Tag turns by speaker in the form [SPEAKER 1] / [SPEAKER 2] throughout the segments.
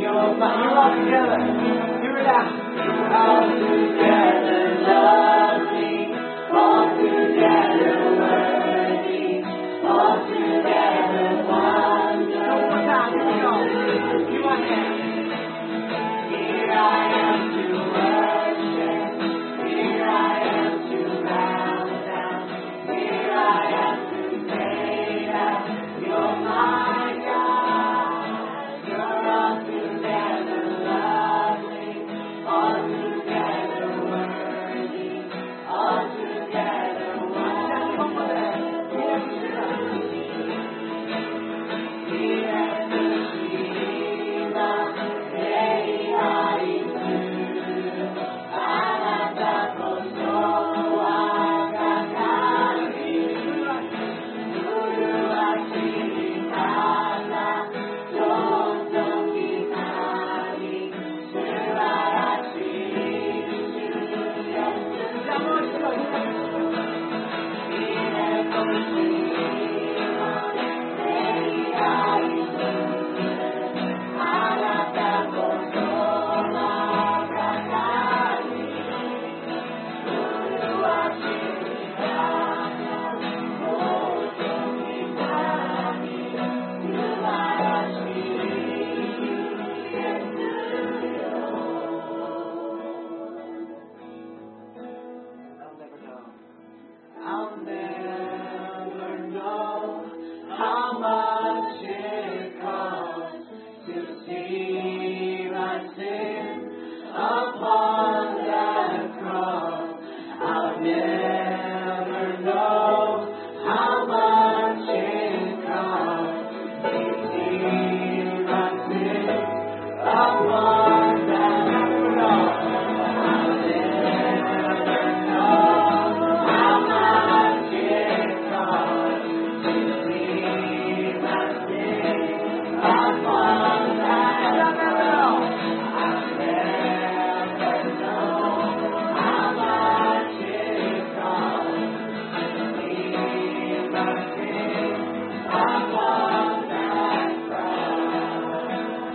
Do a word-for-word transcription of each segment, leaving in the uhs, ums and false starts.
[SPEAKER 1] You're mine. You all together. Hear it out. All together lovely, all together worthy, all together wonderful. One more time, here we go. You are here. Here I am to worship. Here I am to bow down. Here I am to say that you're my God. You're all together lovely, all together worthy, all together wonderful. I'll never know how much it costs to see my sin upon that cross. I'll never know how much it costs to see my sin upon that cross. I'll never know how much it costs to see my sin upon that cross. I'll never know how much it costs to see my sin upon that cross.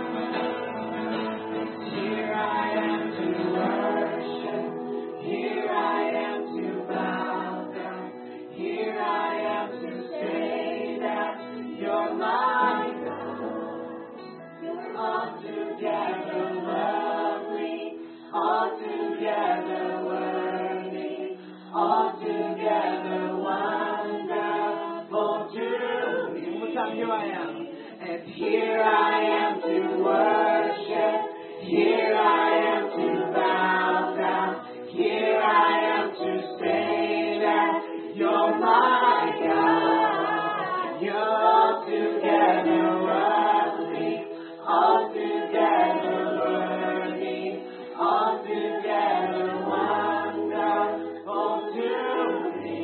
[SPEAKER 1] Here I am to worship. Here I am to bow down. Here I am to say that you're my God. You're altogether lovely, altogether worthy, altogether wonderful to me. One more time, here I am. And here I am to worship. Here I am to bow down. Here I am to say that you're my God. You're altogether lovely, altogether worthy, altogether wonderful to me.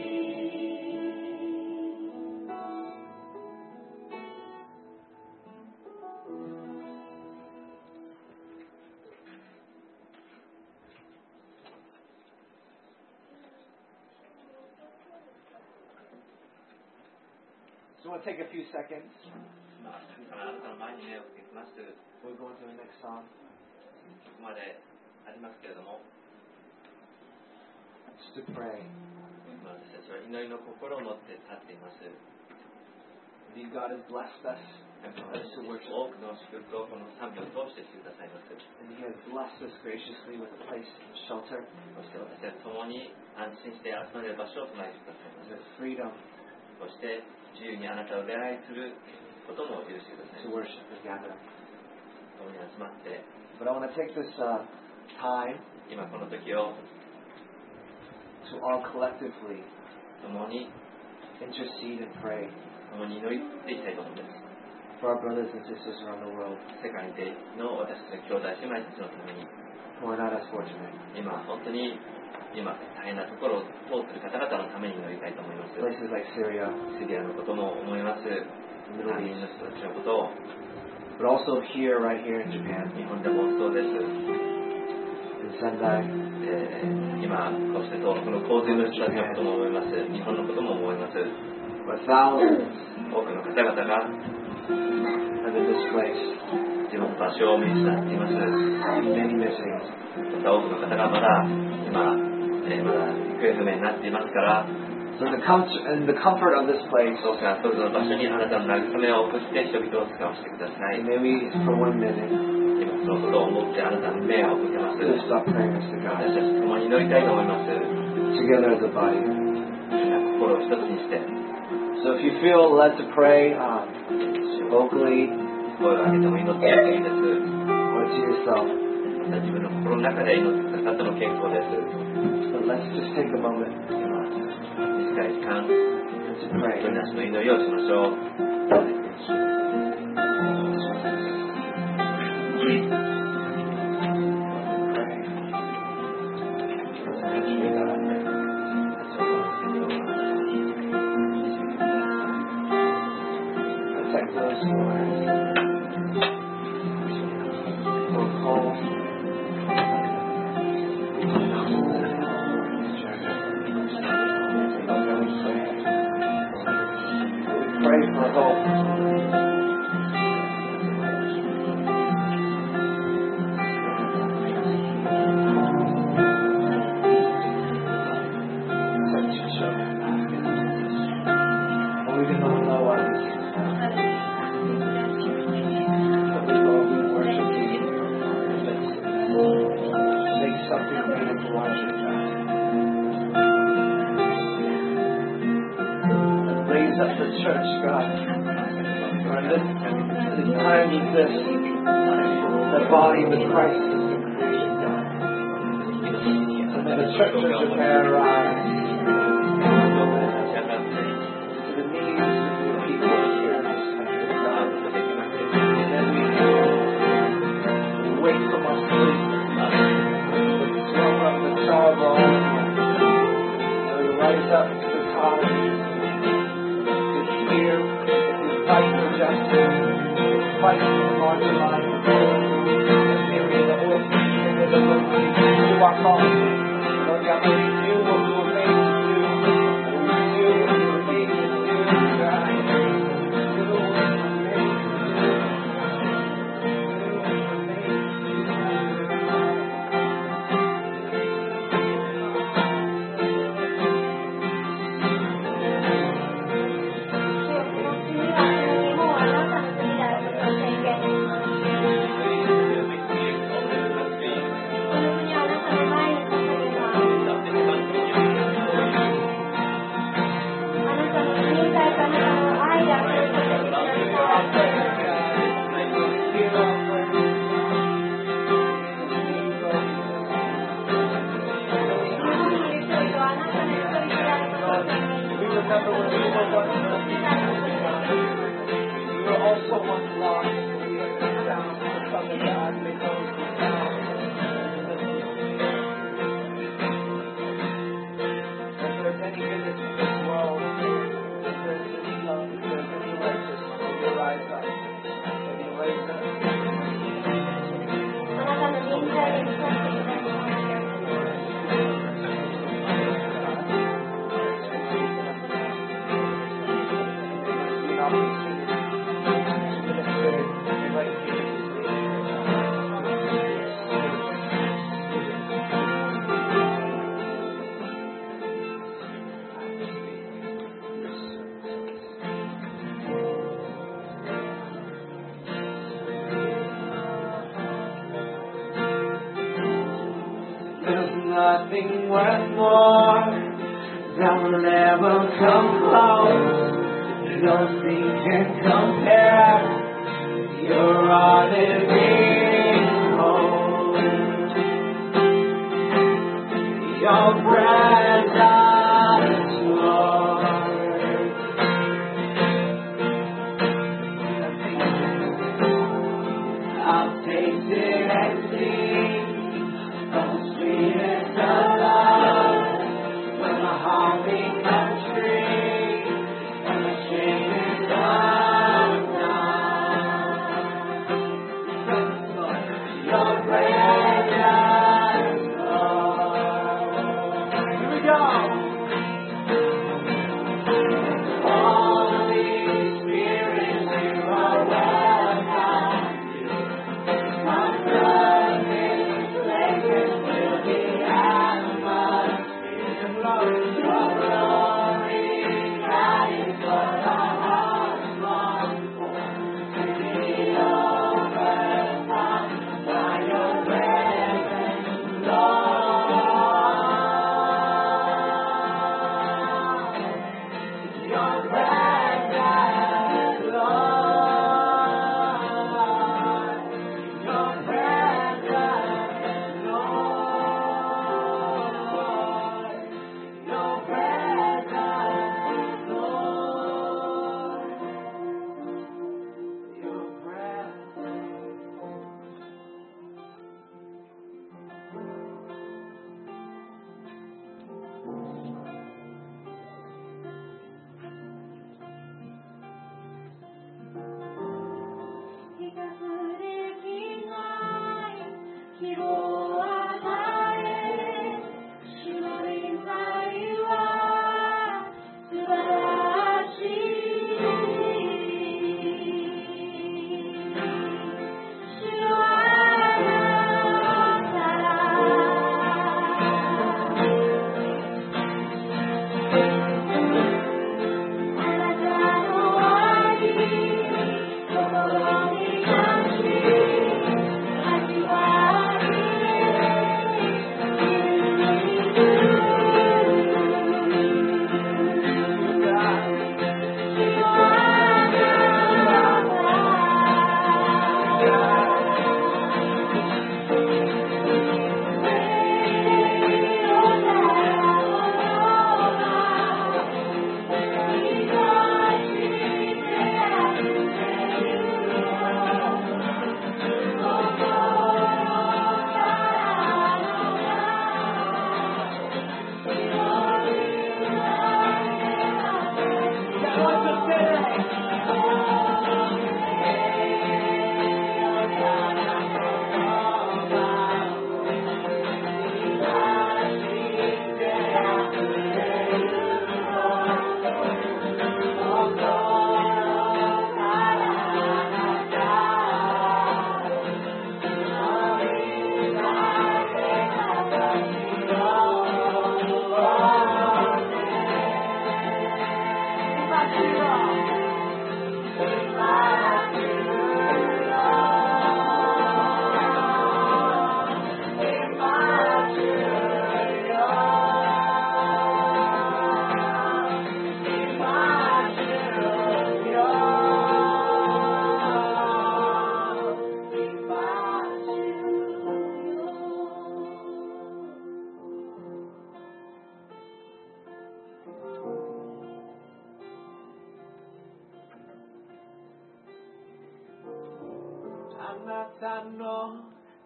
[SPEAKER 1] So we'll take a few seconds.
[SPEAKER 2] まあ、神様あなたの前に目をつけます。こ
[SPEAKER 1] We'll go into the next song.
[SPEAKER 2] こまでありますけれども、
[SPEAKER 1] Just to pray.
[SPEAKER 2] 私たちは祈りの心を持って立っています。
[SPEAKER 1] Indeed, God has blessed us
[SPEAKER 2] 神様
[SPEAKER 1] as
[SPEAKER 2] 私
[SPEAKER 1] to
[SPEAKER 2] たち
[SPEAKER 1] worship.
[SPEAKER 2] 多くの祝福をこの賛美を通してしてくださいます。
[SPEAKER 1] And He has blessed us graciously with a place of shelter,
[SPEAKER 2] そして私たち共に安心して集まれる場所を備えてくださいます。
[SPEAKER 1] with freedom
[SPEAKER 2] そして自由にあなたを礼拝することも許してください
[SPEAKER 1] to
[SPEAKER 2] ます。
[SPEAKER 1] worship and gather.
[SPEAKER 2] 共に集まって、
[SPEAKER 1] But I want to take this uh, time
[SPEAKER 2] 今この時を
[SPEAKER 1] to all collectively
[SPEAKER 2] 共に
[SPEAKER 1] intercede and pray
[SPEAKER 2] 共に祈りっていきたいと思います。
[SPEAKER 1] for our brothers and sisters around the world
[SPEAKER 2] 世界での私たちの兄弟姉妹たちのために、
[SPEAKER 1] who are not as fortunate.
[SPEAKER 2] 今本当に今大変なところを通っている方々のために祈りたいと思います。
[SPEAKER 1] Places like Syria,
[SPEAKER 2] シリアのことも思います。
[SPEAKER 1] Middle
[SPEAKER 2] 難民
[SPEAKER 1] East,
[SPEAKER 2] の人たちのことを、
[SPEAKER 1] but also here, right here in Japan,
[SPEAKER 2] 日本でもそうです。
[SPEAKER 1] in Sendai,
[SPEAKER 2] えー今こうして東北の洪水の人たちのことも思います。日本のことも思います。
[SPEAKER 1] where thousands
[SPEAKER 2] 多くの方々が
[SPEAKER 1] have been displaced.
[SPEAKER 2] 自注目場所を見失っています。
[SPEAKER 1] Many missing.
[SPEAKER 2] また多くの方がまだ今、えー、まだ行方不明になっていますから、
[SPEAKER 1] So in the, com- in the comfort of this place,
[SPEAKER 2] どうかそれぞれの場所にあなたの慰めを送って人々を使わせてください。
[SPEAKER 1] may we, for one minute,
[SPEAKER 2] 今そのことを思ってあなたの目を向けます。
[SPEAKER 1] just stop praying to
[SPEAKER 2] 私
[SPEAKER 1] God
[SPEAKER 2] たち共に祈りたいと思います。
[SPEAKER 1] together as a body.
[SPEAKER 2] 心を一つにして、
[SPEAKER 1] So if you feel led to pray um, vocally
[SPEAKER 2] 声を上げても祈っていいです。
[SPEAKER 1] or to yourself,
[SPEAKER 2] また自分の心の中で祈ってくださっての結構です。
[SPEAKER 1] but let's just take a moment
[SPEAKER 2] 今、短い時間、
[SPEAKER 1] to pray.
[SPEAKER 2] 祈りなしの祈りをしましょう。
[SPEAKER 1] Protect those who are both home. We pray for hope. Protect your children. And we do not know why this is happening. But Lord, we worship you. Make something greater to watch it back. And raise up the church, God. For in this, in times of this, the body of Christ has been created, God. And then the church of Japan arise to the needs of the people here in this country, God. And then we wake from our sleep. The slumber of the sorrow. And we rise up to the college to hear, to fight for justice, to fight for the marginalized, the poor, the needy, the orphans, the widows, to our cause. Lord God, may we do what we were made to do. May we do what we were made to do, God. Do what we were made to do. Nothing worth more that will ever come close. Nothing can compare. You're all living hope. Your presence, Lord. I'll taste it and see. Sweetest of love, when my heart becomes free, and my shame is undone.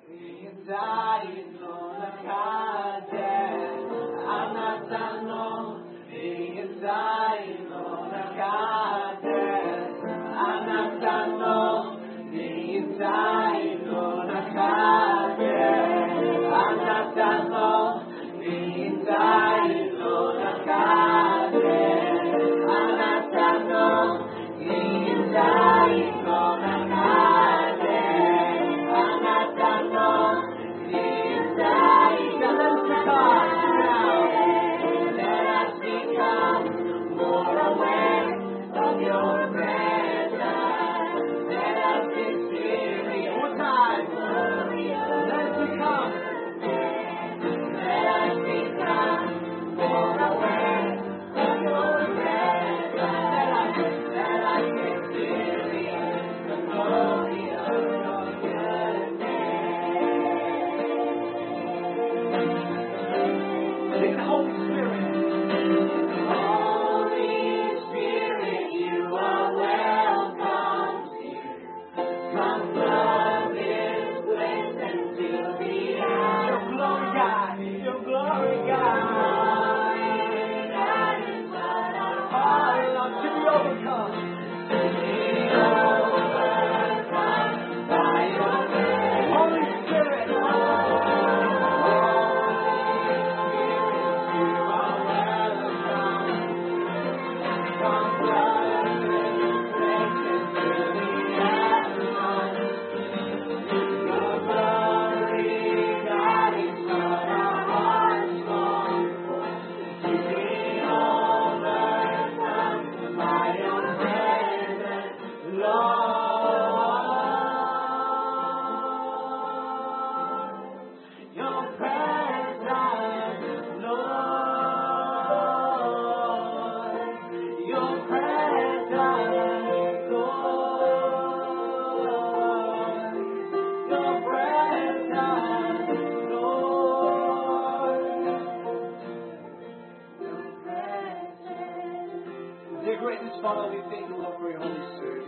[SPEAKER 1] Father, we thank you, Lord, for your Holy Spirit.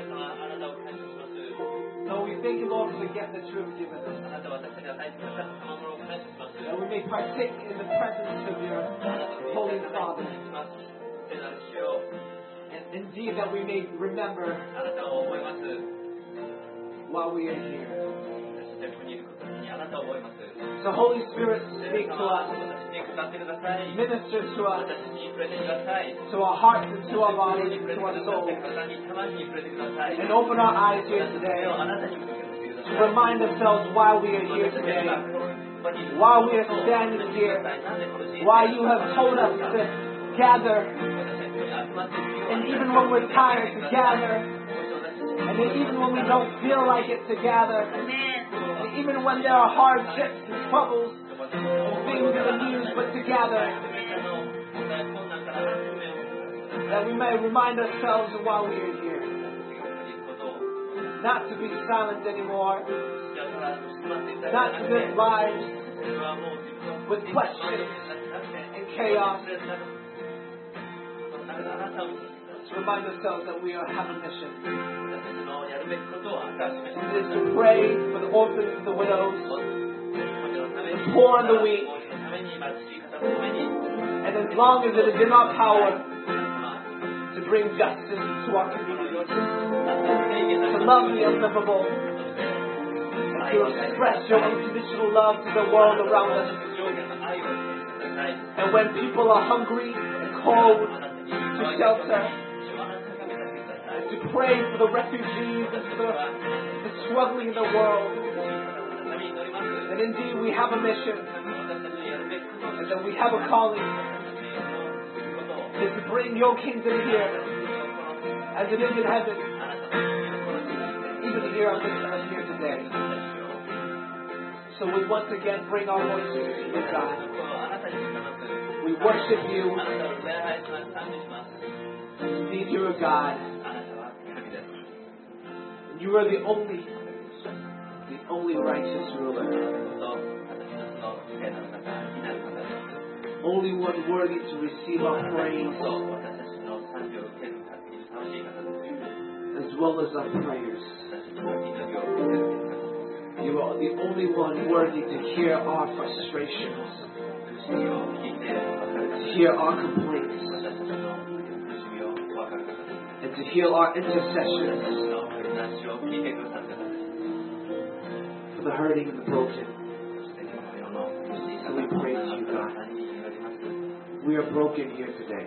[SPEAKER 1] Lord, we thank you, Lord, for the gift that you have given us. That we may partake in the presence of your Holy Father. And indeed, that we may remember while we are here. So, Holy Spirit, speak to us. Minister to us, to our hearts and to our bodies and to our souls. And open our eyes here today to remind ourselves why we are here today, why we are standing here, why you have told us to gather, and even when we're tired, to gather, and even when we don't feel like it, to gather, and even when there are hardships and troubles, things in the news, but together, that we may remind ourselves of why we are here. Not to be silent anymore, not to live lives with questions and chaos. To remind ourselves that we are, have a mission. It is to pray for the orphans and the widows, the poor and the weak, and as long as it is in our power to bring justice to our communities, to love the unlovable, and to express your unconditional love to the world around us. And when people are hungry and cold, to shelter, and to pray for the refugees and for the, the struggling in the world. And indeed we have a mission, and that we have a calling, is to bring your kingdom here, as it is in heaven, even here on this earth here today. So we once again bring our voices to you, God. We worship you. Indeed, you are God. And you are the only, the only righteous ruler. Only one worthy to receive our praise, as well as our prayers. You are the only one worthy to hear our frustrations, to hear our complaints, and to hear our intercessions for the hurting and the broken. So we praise you, God. We are broken here today.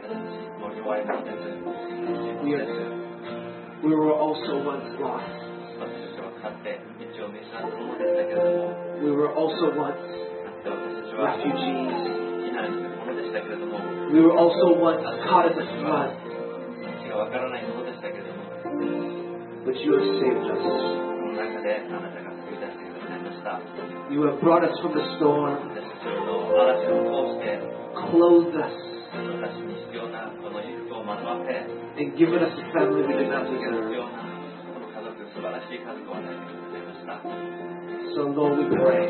[SPEAKER 1] We, are, we were also once lost. We were also once refugees. We were also once caught in the flood. But you have saved us. You have brought us from the storm, clothed us, and given us a family we did not deserve. So Lord, we pray,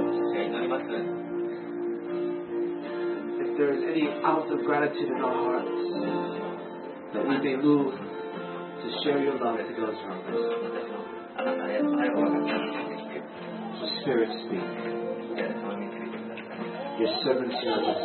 [SPEAKER 1] if there is any ounce of gratitude in our hearts, that we may move to share your love to those around us. So Spirit, speak. Your servants hear us.